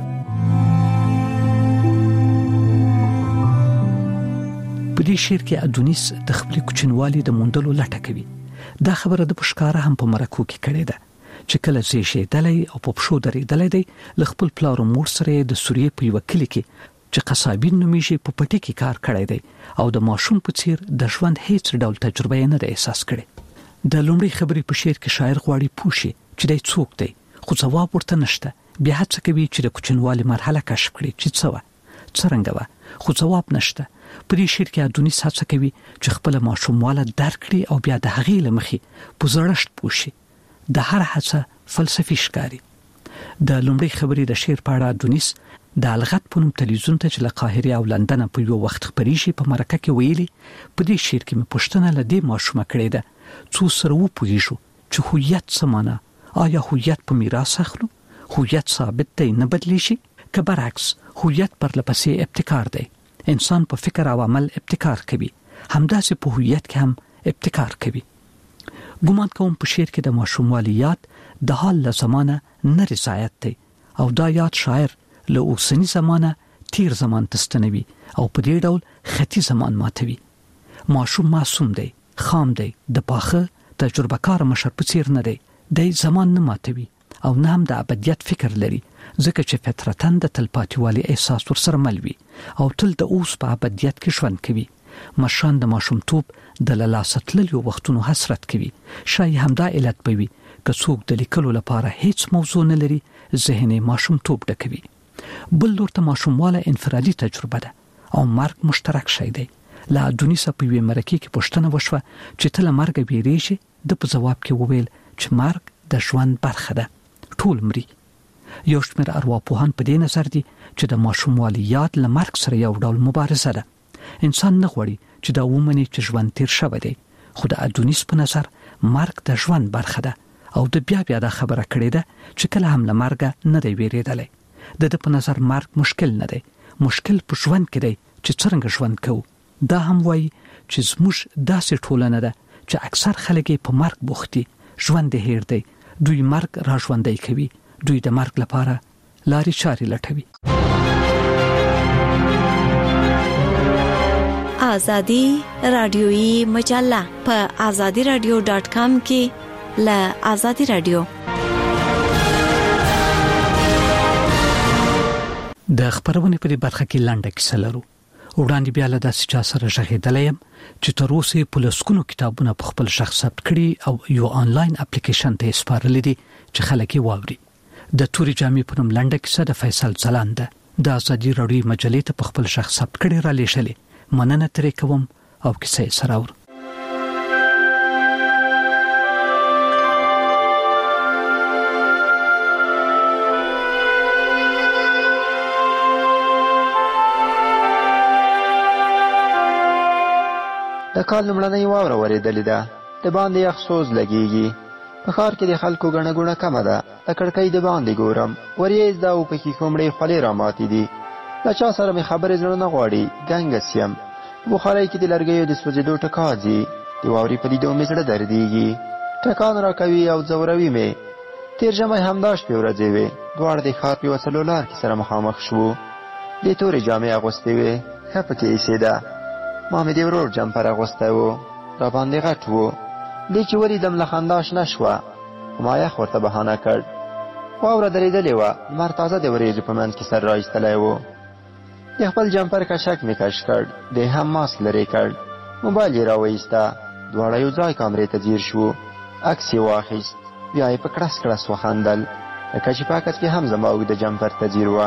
په دې شعر کې ادونیس د خپلې کوچنوالي د موندلو لټه کوي. دا خبره د پښکاره هم په مرکو کې کړې ده چې کله زیږېدلی او په پښو درېدلی دی له خپل پلار او مور سره د سوریې په یوه کلي کې چې قصابین نومیږي په پټي کې کار کړی دی او د ماشوم په څیر د ژوند هیڅ ډول تجربه یې نه ده احساس کړې. د لومړۍ خبرې په شعر کې شاعر غواړي پوه شي چې دی څوک دی خو ځواب ورته نشته. بیا هڅه کوي چې د کوچنوالي مرحله کشف کړي چې څه وه څرنګه وه خو ځواب نشته. په دې شعر کې ادونیس هڅه کوي چې خپله ماشومواله درک کړي او بیا د هغې له مخې په زړښت پوه شي. د هر هڅه فلسفي ښکاري. د لومړۍ خبرې د شعر په اړه ادونیس د الغت په نوم تلویزیون ته چې له قاهرې او لندن په یو وخت خپریږي په مرکه کې ویلي په دې شعر کې مې پوښتنه له دې ماشومه کړې ده څو سره وپوهیږو چې هویت څه معنی آیا هویت په میراث اخلو هویت ثابت دی نه بدلیږي که برعکس هویت پرلپسې ابتکار دی. انسان په فکر او عمل ابتکار کوي همداسې په هویت کې هم ابتکار کوي. ګومان کوم په شعر کې د ماشوموالي یاد د حال له زمانه نه رضایت دی او دا یاد شاعر له اوسني زمانه تیر زمان ته ستنوي او په دې ډول خطي زمان ماتوي. ماشوم معصوم دی خام دی د پاخه تجربه کار مشر په څیر نه دی. دی زمان نه ماتوي او نه هم د ابدیت فکر لري ځکه چې فطرتاً د تلپاتیوالي احساس ورسره مل وي او تل د اوس په ابدیت کې ژوند کوي مشران د ماشومتوب د لاسه تللو وختونو حسرت کوي. شاید همدا علت بوي که څوک د لیکلو لپاره هیڅ موضوع نه لري ذهن ماشومتوب ډکوي. بل لورته ماشومواله انفرادي تجربه ده او مرګ مشترک شی دی. لا دونیسا په وی مرکه کې پښتنه وشوه چې تل مرګ بیریږي. د په جواب کې وویل چې مرګ د ژوند برخه ده، ټول مري. یو شمېر ارواپوهان په دې نظر دي چې د ماشوموالیات له مرګ سره یو ډول مبارزه ده. انسان نه غواړي چې دا ومني چې ژوند تیر شوی دی، خو د ادونیس په نظر مرګ د ژوند برخه ده او د بیا بیا د خبره کړې ده چې کله هم له مرګ نه دی ویریدلی. د د په نظر مرګ مشکل نه دی، مشکل په ژوند کې دی چې څنګه ژوند کوو. دا هم وایي چې زموږ داسې ټولنه ده چې اکثر خلک په مرګ بوخت دي، ژوند هیر دی، دوی مرګ را ژوندی کوي، دوی د مرګ لپاره لارې چارې لټوي. آزادی رادیویی مجله په آزادی رادیو ډاٹ کام کې له آزادی رادیو. د خبرونې په برخه کې لنډه کیسه لرو. وړاندې بیا له داسې چا سره ژغېدلی یم چې تر اوسه په لسګونو کتابونه په خپل شخص ثبت کړي او یو آنلاین اپلیکیشن ته سپارلي دي چې خلک یې واوري. د توري جامې په نوم لنډه کیسه د فیصل ځلاند ده. د آزادي رادیو مجلې ته په خپل شخص ثبت کړي را لېږلې. مننه ترې کوم او کیسه یې سره اورو. د کال لومړنۍ واوره ورېدلې ده، د باندې یخ سوز لګېږي. په ښار کې د خلکو ګڼه ګوڼه کمه ده. د کړکۍ د باندې ګورم، وریځ ده او پکې کومړې خولې راماتې دي. له چا سره مې خبرې زړه نه غواړي، ګنګس یم. په بخارۍ کې د لرګیو د سوځېدو ټکاځي، د واورې په لیدو مې زړه دردېږي. ټکان راکوي او ځوروي مې. تېر ژمی همدا شپې ورځې وې، دواړه د ښار په یوه څلور کې سره مخامخ شوو. دې تورې جامې اغوستې وې، ښه پکې ایسېده. ما مې د ورور جمپر اغوستی و، را باندې غټ و. دې چې ولیدم له خندا شنه شوه، خو ما یخ ورته بهانه کړ. واوره درېدلې وه، لمر تازه د وریځو په منځ کې سر را ایستلی و. د خپل جمپر کشک مې کش کړ، دی هم ماسک لرې کړ. موبایل یې را وایسته، دواړه یو ځای کامرې ته ځیر شوو. عکس یې واخیست، بیا یې په کړس کړس وخندل، لکه چې په عکس کې هم زما اوږده جمپر ته ځیر وه.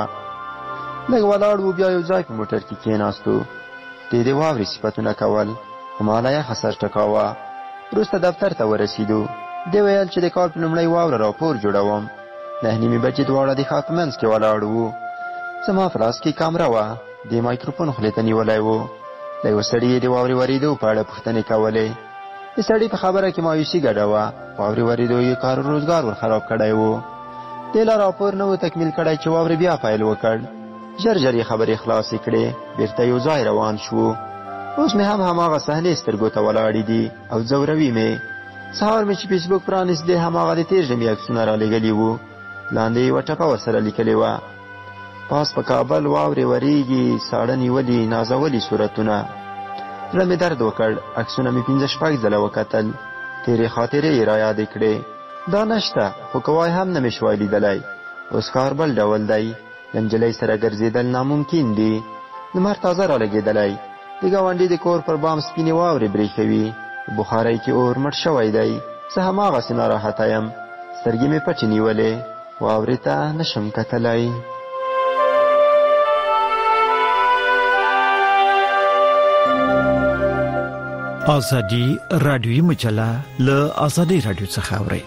لږ ولاړ و، بیا یو ځای په موټر کې کېناستو. دې د واورې صفتونه کول، خو ما له یخه سر ټکاوه. وروسته دفتر ته ورسېدو. دې ویل چې د کال په لومړۍ واوره راپور جوړوم. نهه نیمې بجې دواړه د ښار په منځ کې ولاړ وو. زما په لاس کې کامره وه، د مایکروفون خولې ته نیولی و. له یوه سړي یې د واورې ورېدو په اړه پوښتنې کولې. د سړي په خبره کې مایوسي ګډه وه. واورې ورېدو یې کار و روزګار ور خراب کړی و. دې لا راپور نه و تکمیل کړی چې واورې بیا پیل وکړ. ژر ژر یې خبرې خلاصې کړې، بېرته یو ځای روان شوو. اوس مې هم هماغه صحنې سترګو ته ولاړې دي او ځوروي مې. سهار مې چې فیسبوک پرانیست، دی هماغه د تېر ژمي عکسونه رالېږلي وو. لاندې یې یوه ټپه ورسره لیکلې وه: پاس په کابل واورې ورېږي، ساړه نیولي نازولي صورتونه. زړه مې درد وکړ. عکسونه مې پنځه شپږ ځله وکتل، تېرې خاطرې یې رایادې کړې. دا نشته، خو کوای هم نه مې شوای لیدلی. اوس کار بل ډول دی، له نجلۍ سره ګرځېدل ناممکن دي. لمر تازه رالګېدلی، د ګاونډي د کور پر بام سپینې واورې برېښوي. په بخارۍ کې اور مړ شوی دی. زه هماغسې ناراحته یم، سترګې مې پټې نیولې، واورې ته نشم کتلی. آزادی رادیویی مجله له آزادی رادیو څخه اورئ.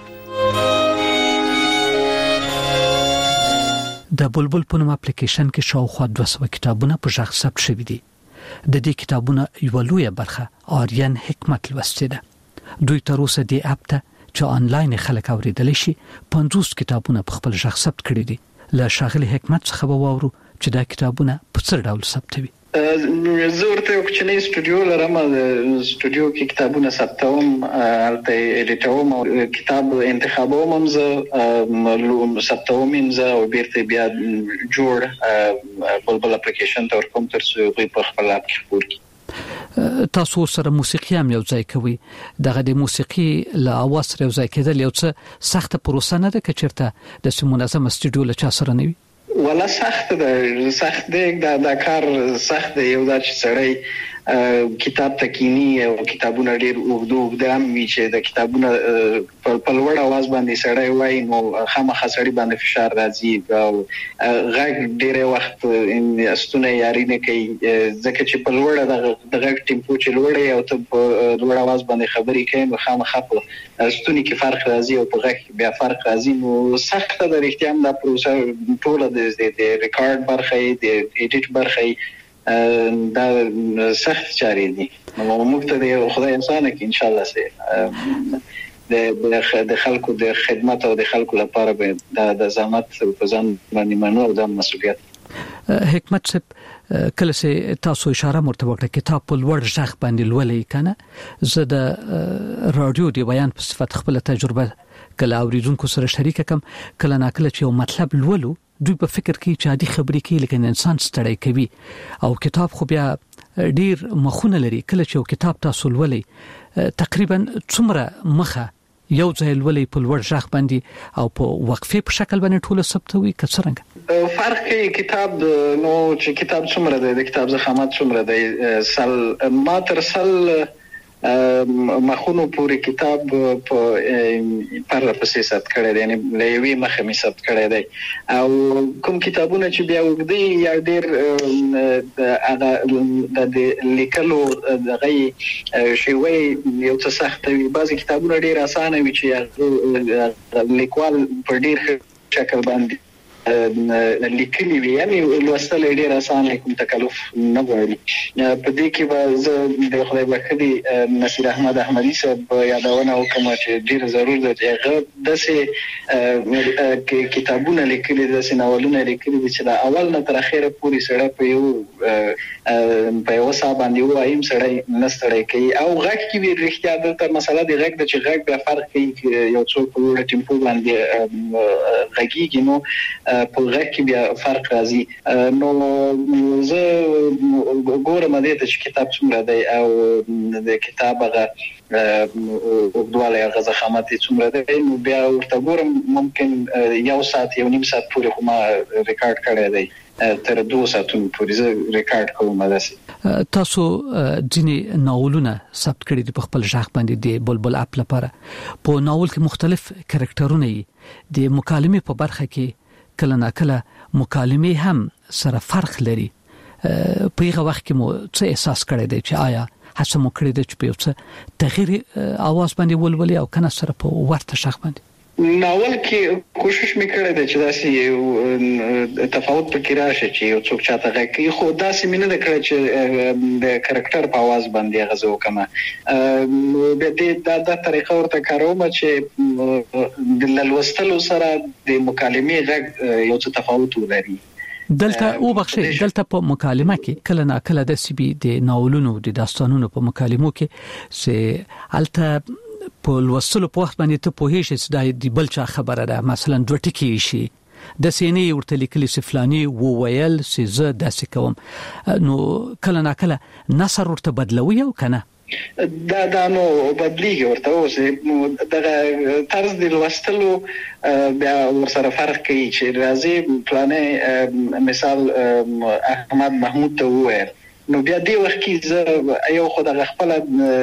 د بلبل په نوم اپلیکیشن کې شاوخوا دوه سوه کتابونه په ژغ ثبت شوي دي. د دې کتابونو یوه لویه برخه آریان حکمت لوستې ده. دوی تر اوسه دې اپ ته چې آنلاین خلک اوریدلی شي پنځوس کتابونه په خپل ژغ ثبت کړي دي. له ښاغلي حکمت څخه به واورو چې دا کتابونه په څه ډول ثبتوي. زه ورته یو کوچنی سټوډیو لرم، د سټوډیو کې کتابونه ثبتوم، هلته یې ایډیټوم او کتاب انتخابوم هم زه ثبتوم هم زه او بیرته بیا جوړ بلبل اپلیکیشن ته ورکوم تر څو هغوی په خپل اپ کې خپور کړي. تاسو سره موسیقي هم یو ځای کوي. دغه د موسیقي له اواز سره یو ځای کېدل یو څه سخته پروسه نه ده که چېرته داسې منظمه سټوډیو له چا سره نه وي؟ ولا سخت ده، سخت دی دا, دا کار سخت دی. یو دا چې سړی کتاب تکینی او کتابونه ډیر اوږد اوږد هم وی چې د کتابونه په لوړ आवाज باندې سړی وای نو خامخا سړی باندې فشار راځي او غږ ډیر وخت استونه یاري نه کوي ځکه چې په لوړ د غږ ټیمپو چې لوړ او ته په لوړ आवाज باندې خبرې کوي نو خامخا په استوني کې فرق راځي او په غږ بیا فرق راځي نو سخت د اړتیا هم د پروسه ټول د ریکارډ برخه د ایډیټ برخه دا سخت چاري دي نو موږ ته د خدای انسان کې ان شاء الله سي د خلکو د خدمت او د خلکو لپاره به د زحمت په ځان باندې منو او د مسؤلیت حکمت صاحب کله چې تاسو اشاره مرته وکړه کتاب په لوړ ځخ باندې لولې کنه زه د رادیو دی بیان په صفت خپل تجربه کله اوریدونکو سره شریک کوم کله ناکله چې یو مطلب لولو دوی په فکر کې چې عادي خبرې کوي لیکن انسان ستړی کوي او کتاب خو بیا ډیر مخونه لري کله چې یو کتاب تاسو لولې تقریبا څومره مخه یو ځای لولې په لوړ ځخ باندې او په وقفه په شکل باندې ټول ثبتوي کڅرنګ فرق کې کتاب نو چې کتاب څومره دی د کتاب زخامت څومره دی سل ما تر سل مخونو پورې کتاب په پر پسې ثبت کړی دی یعنی لوي مخه می ثبت کړی دی او کوم کتابونه چې بیا وګدي یا ډیر هغه د لیکلو دغه شیوه یو څه سخت وي بعضی کتابونه ډیر اسانه وي چې لیکوال په ډیر شکل باندې لیکلي وي یعنی لوستل ډیر اسانه کوم تکلف نه غواړي په دې کې به زه د خدای بخښي نصیر احمد احمدی صاحب یادونه وکم چې ډیر ضرور ده هغه داسې کتابونه لیکلي داسې ناولونه لیکلي چې دا اول نه تر اخره پوری سره په یو په یو څه باندې وایم سړی نستړی کوي او غږ کې وی رښتیا د مسله دی غږ د چې غږ به فرق کوي یو څو په وړ ټیمپو باندې غږیږي نو په غږ کې بیا فرق راځي نو زه ګورم د دې چې کتاب څومره دی او د کتاب هغه وګړي هغه زخامت څومره دی نو بیا ورته ګورم ممکن یو ساعت یو نیم ساعت پورې خو ما ریکارډ کړی دی تر دوه ساعتونو پورې زه ریکارډ کوم داسې تاسو ځینې ناولونه ثبت کړي دي په خپل ځخ باندې د بلبل اپ لپاره په ناول کې مختلف کریکټرونه دي د مکالمې په برخه کې کله ناکله مکالمې هم سره فرق لري په هغه وخت کې مو څه احساس کړی دی چې آیا هڅه مو کړې ده چې په څه تغییر आवाज باندې ولولي او کنه سره په ورته شخ باندې ناول کې کوشش میکړه د چې داسې یو تفاوت پکې راشي چې یو څوک چاته غږی خو داسې مینه د کړ چې د کریکټر په आवाज باندې غزو کما به دې د طریقه ورته کاروم چې د لوستلو سره د مکالمې غږ یو څه تفاوت ولري دلته او بخښي دلته په مکالمه کې کله نا کله د سی بي د ناولونو د داستانونو په مکالمو کې سه الته په لوستلو په وخت باندې ته په هیڅ ځای د بلچا خبره ده مثلا دوه ټکی شي د سینې ورته لیکلي سفلانی وو ویل سزه داسې کوم نو کله نا کله نصر ورته بدلوي او کنه دا دا نو بدلیږي ورته اوس دغه طرز د لوستلو بیا ورسره فرق کوي چې راځي پلانې مثال احمد محمود ته وویل نو بیا دی وخت کې زه یو خدای خپل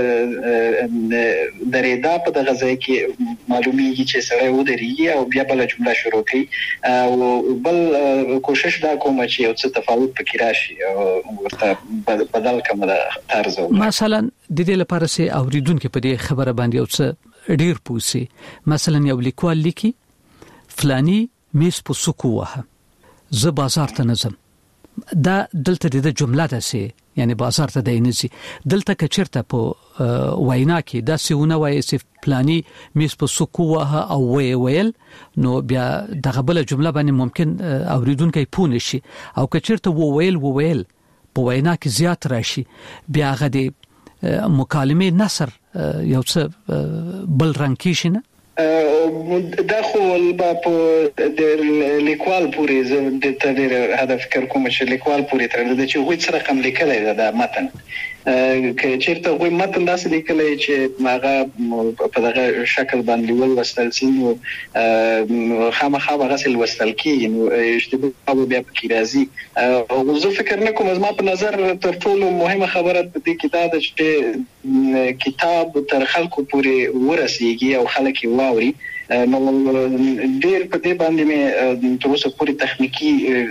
درېدا په دغه ځای کې معلومیږي چې سره و درېږي او بیا بل جمله شروع کوي او بل کوشش دا کوم چې یو څه تفاوت پکې راشي او ورته بدل کوم د طرز مثلا د دې لپاره سي اوریدونکو په دې خبره باندې یو څه ډیر پوسي مثلا یو لیکوال لیکي فلانی میس په سکو وه زه بازار ته نظم دا دلته د جمله ده سي یعنی بازار ته د انسي دلته کچرته په وینا کې دا سونه وایي چې پلاني میس په سکو وه او وی ویل نو بیا دغه بل جمله باندې ممکن اوریدونکو پونه شي او کچرته وو ویل وو ویل په وینا کې زیات راشي بیا غدي مکالمه نصر یو څه بل رنګ کې شنه دا خو په د لیکوال پورې زه د تدیر هدف فکر کوم چې لیکوال پورې تر دې چې وڅ رقم لیکلای دا متن کې چیرته غوي متن داسې لیکلی چې هغه په دغه شکل باندې ولوستل شي نو خامخا هغه سل وستل کیږي نو اشتباه بیا پکې راځي او زه فکر نه کوم زما په نظر تر ټولو مهمه خبره په دې کې دا ده چې کتاب تر خلکو پورې ورسیږي او خلک یې واوري نو ډېر په دې باندې مې تر اوسه پورې تخنیکی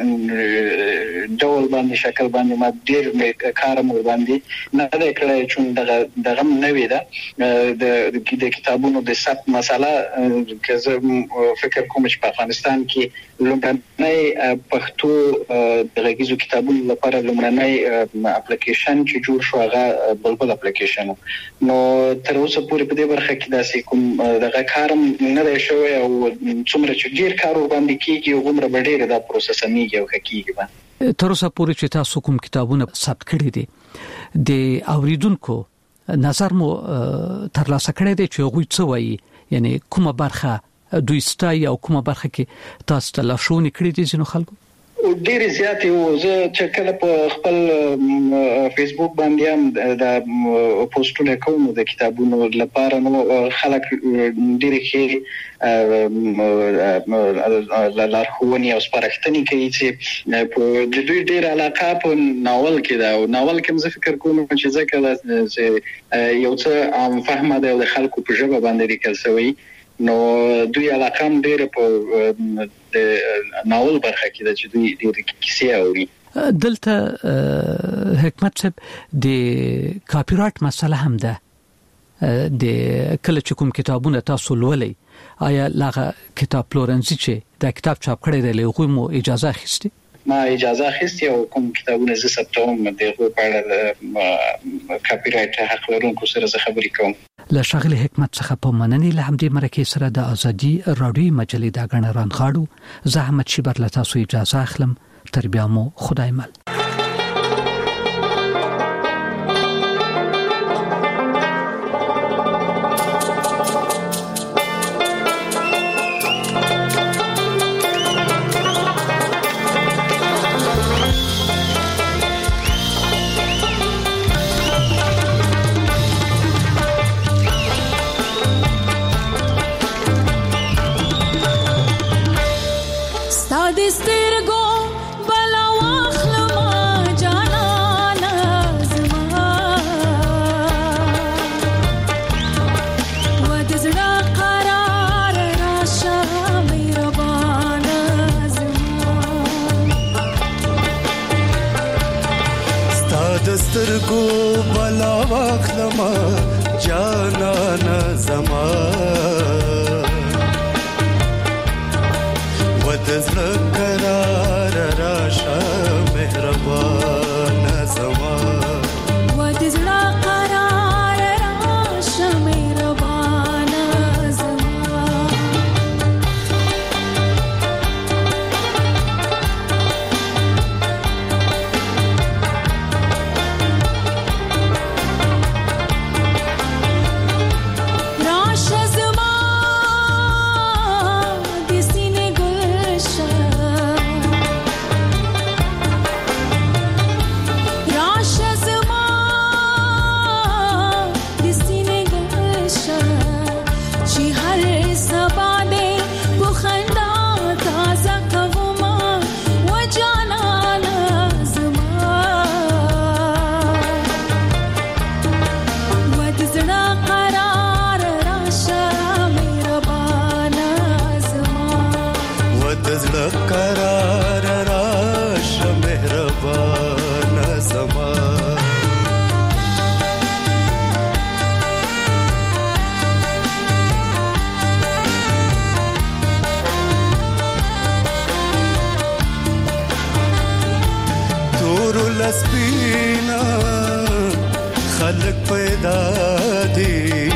ډول باندې شکل باندې ما ډېر کار مو باندې نه دا کړی چې دغه دغه نوې ده د د کتابونو د ثبت مسله که زه فکر کوم چې په افغانستان کې لومړنی پښتو د غږیزو کتابونو لپاره لومړنی اپلیکیشن چې جوړ شو هغه بلبل اپلیکیشن نو تر اوسه پورې په دې برخه کې داسې کوم دغه کارم نه دی شوی او څومره چې ډیر کار وړاندې کیږي او عمر به ډیر دا پروسس میږي او کیږي تر اوسه پورې چې تاسو کوم کتابونه ثبت کړی دي د اوریدونکو نظر مو ترلاسه کړی دی چې غوي څه وایي یعنی کومه برخه دوی ستای او کومه برخه کې تاسو ته لاشونی کړی دي ځینو خلکو ډېر زیات یو زه چې کله په خپل فیسبوک باندې هم د پوسټونه کوم د کتابونو لپاره نو خلک ډېر ښه لارښوونې او سپارښتنې کوي چې په د دوی ډېر علاقه په ناول کې ده او ناول کې زه فکر کوم چې ځکه چې یو څه عام فهمه ده د خلکو په ژبه باندې لیکل شوی نو دوی علاقه هم ډېر په د ناول برخه کې ده چې دوی ډېر کیسې اوري دلته حکمت صاحب د کاپی رائټ مسله هم ده د کله چې کوم کتابونه تاسو لولئ آیا لاغه کتاب پلورنځي چې دا کتاب چاپ کړی دی له مو اجازه اخیستی ما اجازه اخیستی او کوم کتابونه زه ثبتوم دغه په اړه کاپی رائټ حق لرونکو سره زه خبرې کوم له شغل حکمت څخه په مننې له همدې مرکې سره د ازادي رادیو مجلې دا غن ران غاړو زحمت شي بر له تاسو اجازه اخلم تر بیا مو خدای مل سترګو بلا واخلما جانانا زما ودزړه قرار راشه مهربان زما ودزړه قرار راشه مهربان زما سپینا خلق پیدا دی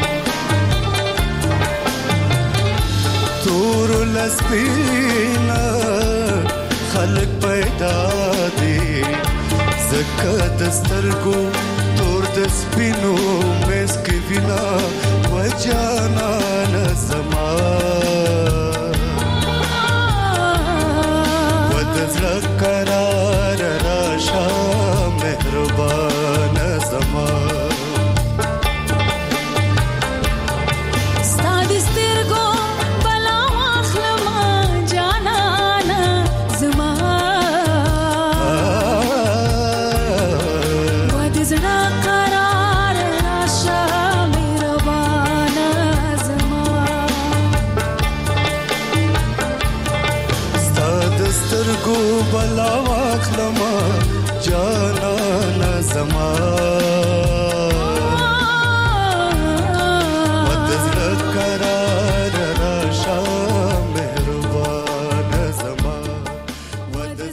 تور لسپینا خلق پیدا دی زکه دسترګو تور د سپینو مس کې وینا وجانا نسما ودزړه قرار راشه مهربان زما بلا واخلما جانا زما